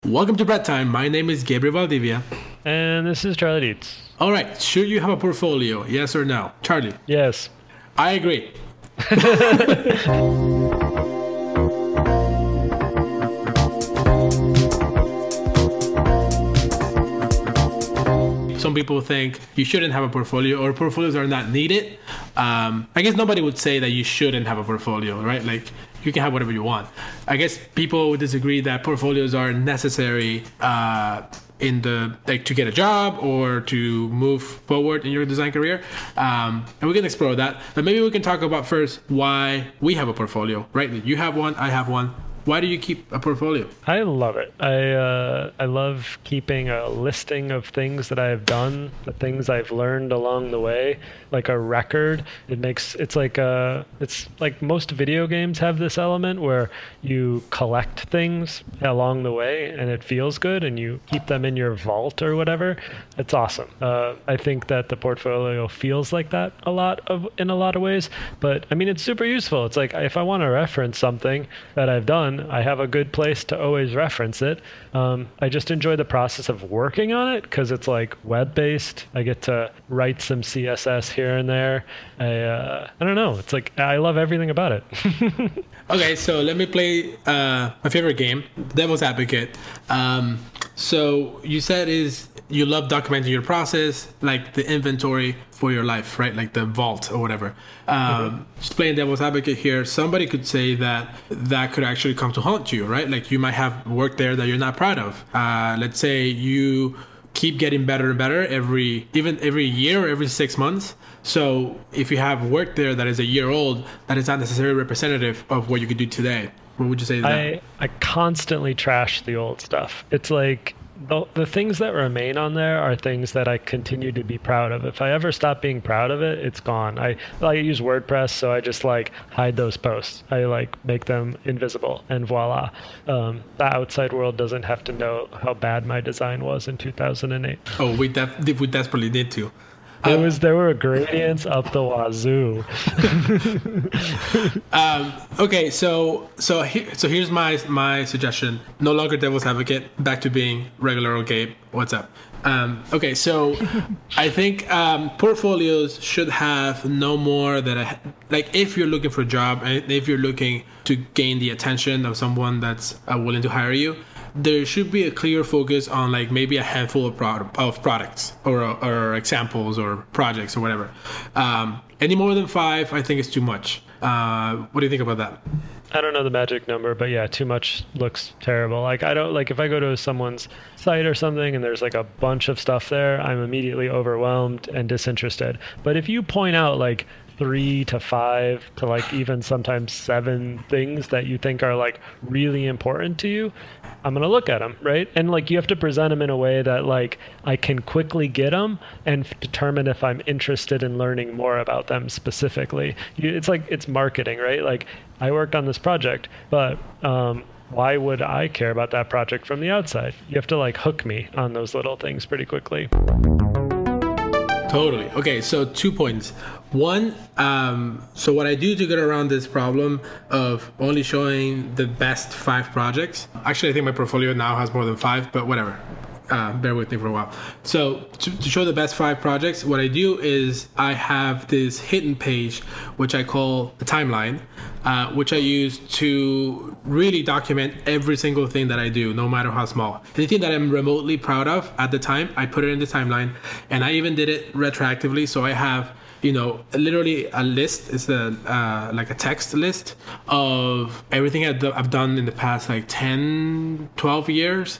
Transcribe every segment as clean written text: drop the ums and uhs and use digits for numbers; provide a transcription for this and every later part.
Welcome to Bread Time. My name is Gabriel Valdivia. And this is Charlie Dietz. All right. Should you have a portfolio? Yes or no? Charlie? Yes. I agree. Some people think you shouldn't have a portfolio or portfolios are not needed. I guess nobody would say that you shouldn't have a portfolio, right? Like you can have whatever you want. I guess people would disagree that portfolios are necessary to get a job or to move forward in your design career. And we can explore that. But maybe we can talk about first why we have a portfolio, right? You have one, I have one. Why do you keep a portfolio? I love it. I love keeping a listing of things that I have done, the things I've learned along the way, like a record. It's like most video games have this element where you collect things along the way and it feels good and you keep them in your vault or whatever. It's awesome. I think that the portfolio feels like that in a lot of ways, but I mean, it's super useful. It's like if I want to reference something that I've done, I have a good place to always reference it. I just enjoy the process of working on it because it's like web-based. I get to write some CSS here and there. I don't know. It's like I love everything about it. Okay, so let me play my favorite game, Devil's Advocate. So you said you love documenting your process, like the inventory for your life, right? Like the vault or whatever. Just playing devil's advocate here, somebody could say that could actually come to haunt you, right? Like you might have work there that you're not proud of. Let's say you keep getting better and better every year or every 6 months. So if you have work there that is a year old, that is not necessarily representative of what you could do today. What would you say to that? I constantly trash the old stuff. It's like the things that remain on there are things that I continue to be proud of. If I ever stop being proud of it, it's gone. I use WordPress, so I just like hide those posts. I like make them invisible, and voila. The outside world doesn't have to know how bad my design was in 2008. Oh, we desperately need to. There were gradients up the wazoo. Okay, so here's my suggestion. No longer devil's advocate. Back to being regular old Gabe. What's up? Okay, so I think portfolios should have no more than if you're looking for a job and if you're looking to gain the attention of someone that's willing to hire you, there should be a clear focus on like maybe a handful of products or examples or projects or whatever. Any more than 5, I think is too much. What do you think about that? I don't know the magic number, but yeah, too much looks terrible. Like I don't like if I go to someone's site or something and there's like a bunch of stuff there, I'm immediately overwhelmed and disinterested. But if you point out like 3 to 5 to like even sometimes 7 things that you think are like really important to you, I'm going to look at them, right? And like you have to present them in a way that like I can quickly get them and determine if I'm interested in learning more about them specifically. It's marketing, right? Like I worked on this project, but why would I care about that project from the outside? You have to like hook me on those little things pretty quickly. Totally. Okay, so 2 points. One, so what I do to get around this problem of only showing the best 5 projects, actually I think my portfolio now has more than 5, but whatever. Bear with me for a while. So to show the best 5 projects, what I do is I have this hidden page, which I call the timeline, which I use to really document every single thing that I do, no matter how small. Anything that I'm remotely proud of at the time, I put it in the timeline, and I even did it retroactively. So I have literally a list. It's like a text list of everything I've done in the past like 10, 12 years.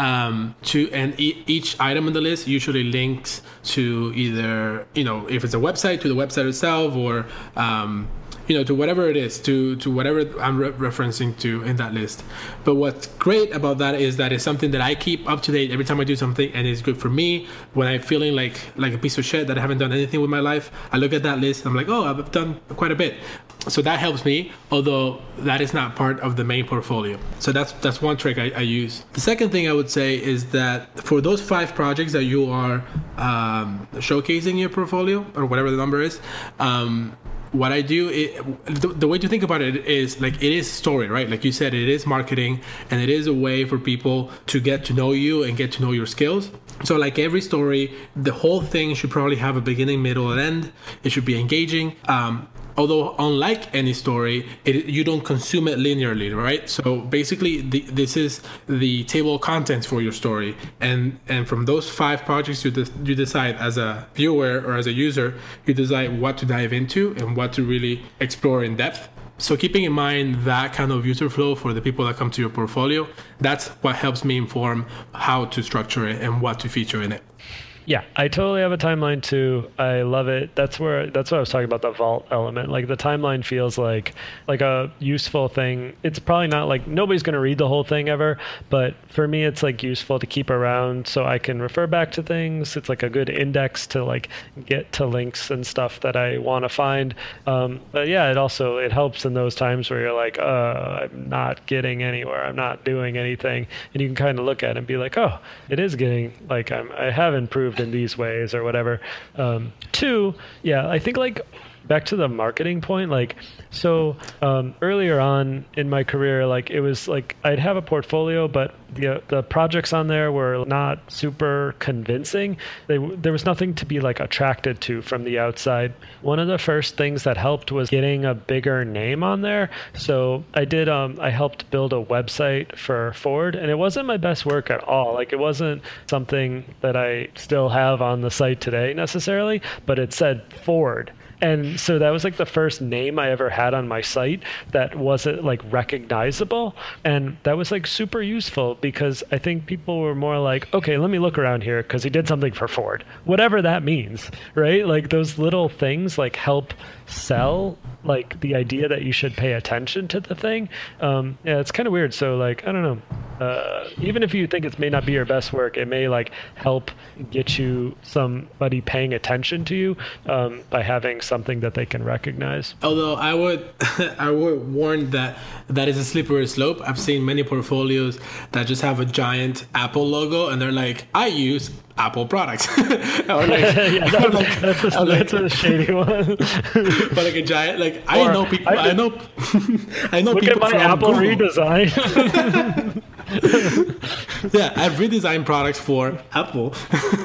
Each item on the list usually links to either, if it's a website, to the website itself, or to whatever it is, to whatever I'm referencing to in that list. But what's great about that is that it's something that I keep up to date every time I do something, and it's good for me. When I'm feeling like a piece of shit that I haven't done anything with my life, I look at that list and I'm like, oh, I've done quite a bit. So that helps me, although that is not part of the main portfolio. So that's one trick I use. The second thing I would say is that for those 5 projects that you are showcasing your portfolio, or whatever the number is, what I do, the way to think about it is like it is a story, right? Like you said, it is marketing, and it is a way for people to get to know you and get to know your skills. So like every story, the whole thing should probably have a beginning, middle, and end. It should be engaging. Although unlike any story, you don't consume it linearly, right? So basically, this is the table of contents for your story, and from those 5 projects, you decide as a viewer or as a user, you decide what to dive into and what to really explore in depth. So keeping in mind that kind of user flow for the people that come to your portfolio, that's what helps me inform how to structure it and what to feature in it. Yeah, I totally have a timeline too. I love it. That's what I was talking about, the vault element. Like the timeline feels like a useful thing. It's probably not like nobody's going to read the whole thing ever, but for me it's like useful to keep around so I can refer back to things. It's like a good index to like get to links and stuff that I want to find. But yeah, it helps in those times where you're like, I'm not getting anywhere. I'm not doing anything. And you can kind of look at it and be like, oh, it is getting like I have improved in these ways or whatever. 2, yeah, I think like back to the marketing point, like, so earlier on in my career, like it was like I'd have a portfolio, but the projects on there were not super convincing. There was nothing to be like attracted to from the outside. One of the first things that helped was getting a bigger name on there. So I helped build a website for Ford, and it wasn't my best work at all. Like it wasn't something that I still have on the site today necessarily, but it said Ford. And so that was like the first name I ever had on my site that wasn't like recognizable. And that was like super useful because I think people were more like, okay, let me look around here because he did something for Ford, whatever that means, right? Like those little things like help sell like the idea that you should pay attention to the thing. Yeah, it's kind of weird. So like, I don't know. Even if you think it may not be your best work, it may like help get you somebody paying attention to you by having something that they can recognize. Although I would warn that is a slippery slope. I've seen many portfolios that just have a giant Apple logo and they're like, I use Apple products. That's a shady one. But like a giant, like I know people. I know look people at my from Apple Google. Redesign. Yeah, I've redesigned products for Apple.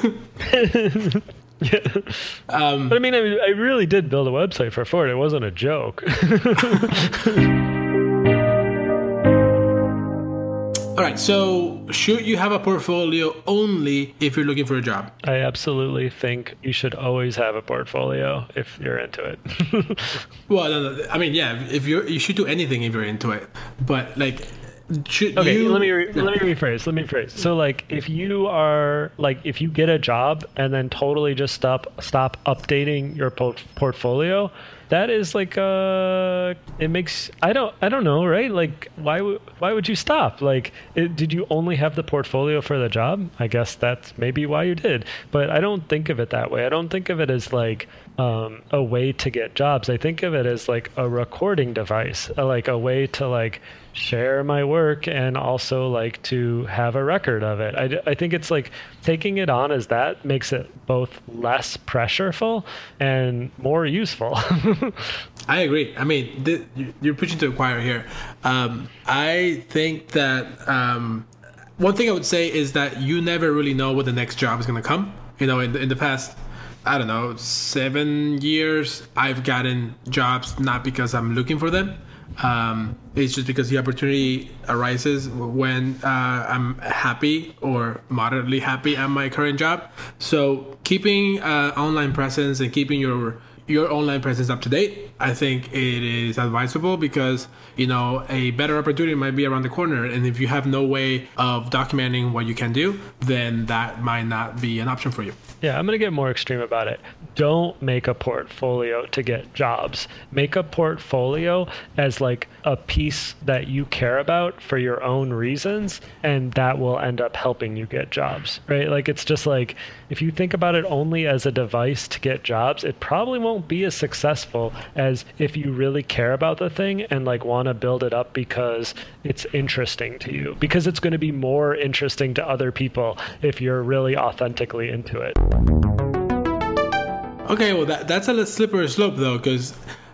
Yeah. But I mean, I really did build a website for Ford. It wasn't a joke. All right, so should you have a portfolio only if you're looking for a job? I absolutely think you should always have a portfolio if you're into it. Well, no, I mean, yeah, if you should do anything if you're into it, but like. Okay, let me rephrase. So like if you get a job and then totally just stop updating your portfolio, that is like it makes I don't know, right? Like why would you stop? Like did you only have the portfolio for the job? I guess that's maybe why you did. But I don't think of it that way. I don't think of it as like a way to get jobs. I think of it as like a recording device, like a way to like share my work and also like to have a record of it. I think it's like taking it on as that makes it both less pressureful and more useful. I agree. I mean, you're preaching to the choir here. I think that one thing I would say is that you never really know when the next job is going to come. You know, in the past, I don't know, 7 years, I've gotten jobs not because I'm looking for them. It's just because the opportunity arises when I'm happy or moderately happy at my current job. So keeping online presence and keeping your online presence up to date, I think it is advisable because, you know, a better opportunity might be around the corner. And if you have no way of documenting what you can do, then that might not be an option for you. Yeah, I'm going to get more extreme about it. Don't make a portfolio to get jobs. Make a portfolio as like a piece that you care about for your own reasons, and that will end up helping you get jobs, right? Like it's just like, if you think about it only as a device to get jobs, it probably won't be as successful as if you really care about the thing and like want to build it up because it's interesting to you, because it's going to be more interesting to other people if you're really authentically into it. Okay, well, that's a slippery slope, though, because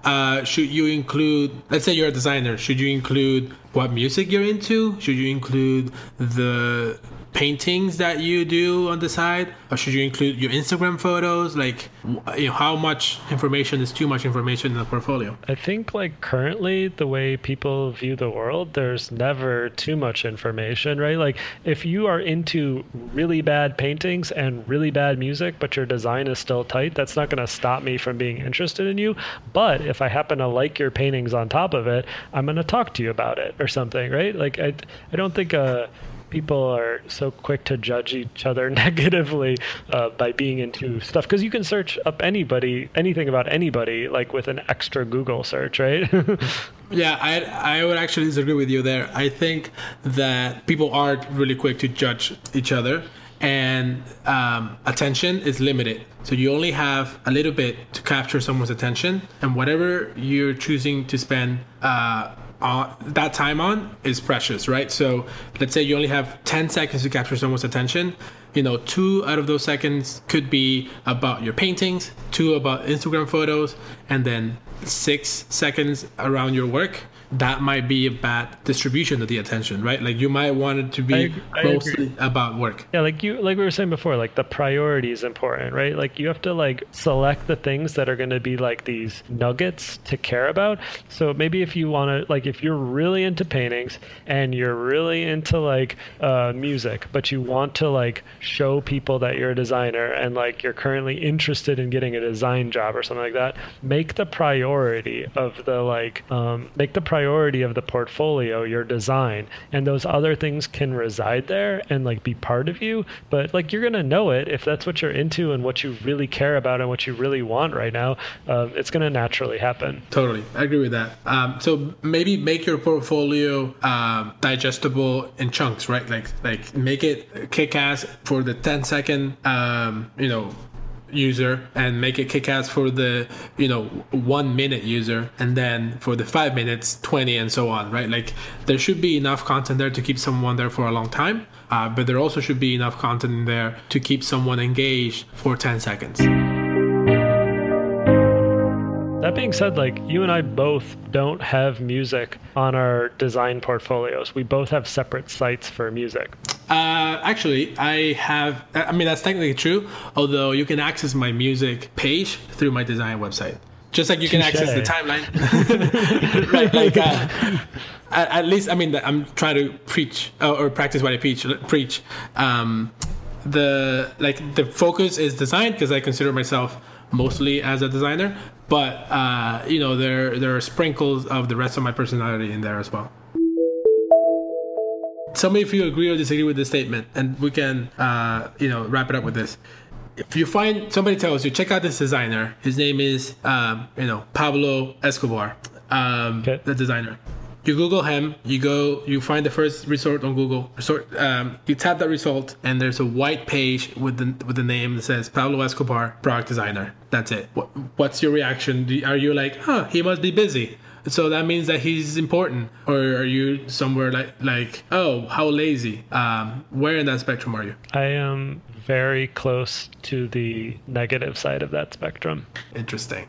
should you include, let's say you're a designer, should you include what music you're into? Should you include the paintings that you do on the side, or should you include your Instagram photos? Like, how much information is too much information in a portfolio? I think like currently the way people view the world, there's never too much information, right? Like if you are into really bad paintings and really bad music, but your design is still tight, that's not going to stop me from being interested in you. But if I happen to like your paintings on top of it, I'm going to talk to you about it or something, right? Like I don't think people are so quick to judge each other negatively by being into stuff, because you can search up anything about anybody, like with an extra Google search, right? Yeah, I would actually disagree with you there. I think that people are really quick to judge each other, and attention is limited. So you only have a little bit to capture someone's attention, and whatever you're choosing to spend that time on is precious, right? So let's say you only have 10 seconds to capture someone's attention. 2 out of those seconds could be about your paintings, 2 about Instagram photos, and then 6 seconds around your work. That might be a bad distribution of the attention, right? Like you might want it to be mostly about work. Yeah, like we were saying before, like the priority is important, right? Like you have to like select the things that are going to be like these nuggets to care about. So maybe if you want to, like if you're really into paintings and you're really into like music, but you want to like show people that you're a designer and like you're currently interested in getting a design job or something like that, make the priority of the portfolio your design, and those other things can reside there and like be part of you, but like you're gonna know it if that's what you're into and what you really care about and what you really want right now. It's gonna naturally happen. Totally, I agree with that. So maybe make your portfolio digestible in chunks, right? Like make it kick-ass for the 10-second user, and make it kick-ass for the 1 minute user, and then for the 5 minutes 20, and so on, right? Like there should be enough content there to keep someone there for a long time, but there also should be enough content in there to keep someone engaged for 10 seconds. That being said, like you and I both don't have music on our design portfolios. We both have separate sites for music. Actually, I have. I mean, that's technically true. Although you can access my music page through my design website, just like you can access the timeline. Right? Like, at least, I mean, I'm trying to preach or practice what I preach. The focus is design, because I consider myself mostly as a designer, but there are sprinkles of the rest of my personality in there as well. Tell me if you agree or disagree with this statement, and we can wrap it up with this. If you find somebody tells you, check out this designer, his name is Pablo Escobar, the designer. You Google him, you find the first result on Google. You tap that result, and there's a white page with the name that says Pablo Escobar, product designer. That's it. What's your reaction? Are you like, he must be busy, so that means that he's important? Or are you somewhere like, oh, how lazy? Where in that spectrum are you? I am very close to the negative side of that spectrum. Interesting.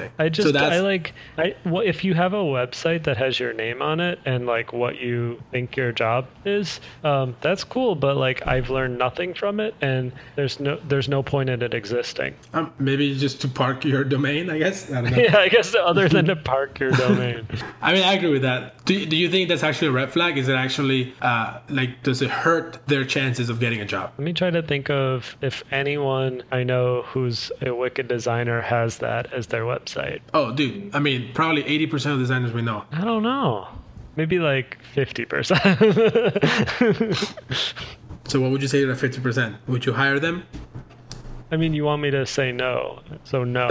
If you have a website that has your name on it and like what you think your job is, that's cool, but like I've learned nothing from it, and there's no point in it existing. Maybe just to park your domain, I guess. I don't know. Yeah, I guess other than to park your domain. I mean, I agree with that. Do you think that's actually a red flag? Is it actually does it hurt their chances of getting a job? Let me try to think of if anyone I know who's a wicked designer has that as their website. Oh, dude. I mean, probably 80% of designers we know. I don't know. Maybe like 50%. So what would you say to the 50%? Would you hire them? I mean, you want me to say no, so no.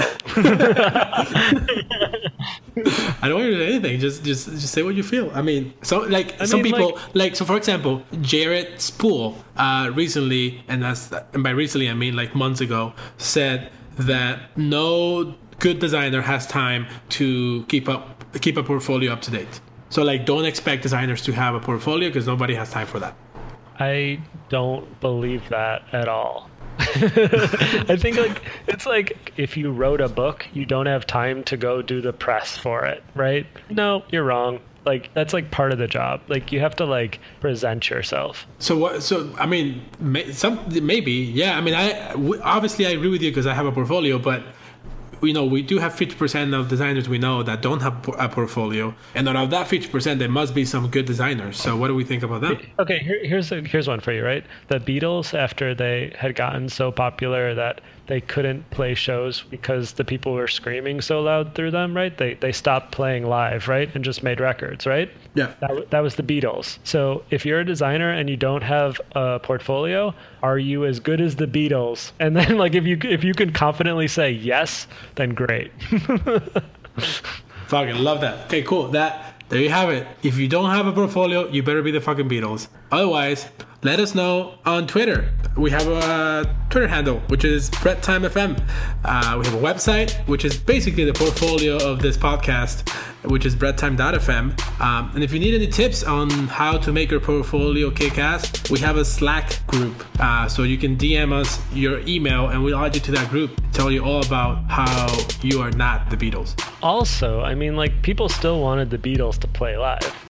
I don't want you to say anything. Just say what you feel. I mean, so for example, Jared Spool recently, and by recently I mean like months ago, said that no good designer has time to keep a portfolio up to date. So like, don't expect designers to have a portfolio, because nobody has time for that. I don't believe that at all. I think like it's like if you wrote a book, you don't have time to go do the press for it, right? No, you're wrong. Like that's like part of the job. Like you have to like present yourself. So what? So I mean, maybe, yeah. I mean, obviously I agree with you because I have a portfolio, but we do have 50% of designers we know that don't have a portfolio, and out of that 50%, there must be some good designers. So what do we think about them? Okay, here's one for you, right? The Beatles, after they had gotten so popular that they couldn't play shows because the people were screaming so loud through them, right? They stopped playing live, right? And just made records, right? Yeah. That was the Beatles. So if you're a designer and you don't have a portfolio, are you as good as the Beatles? And then like if you can confidently say yes, then great. Fucking love that. Okay, cool. There you have it. If you don't have a portfolio, you better be the fucking Beatles. Otherwise, let us know on Twitter. We have a Twitter handle, which is BrettTimeFM. We have a website, which is basically the portfolio of this podcast, which is BrettTime.fm. And if you need any tips on how to make your portfolio kick ass, we have a Slack group. So you can DM us your email and we'll add you to that group, tell you all about how you are not the Beatles. Also, I mean, like people still wanted the Beatles to play live.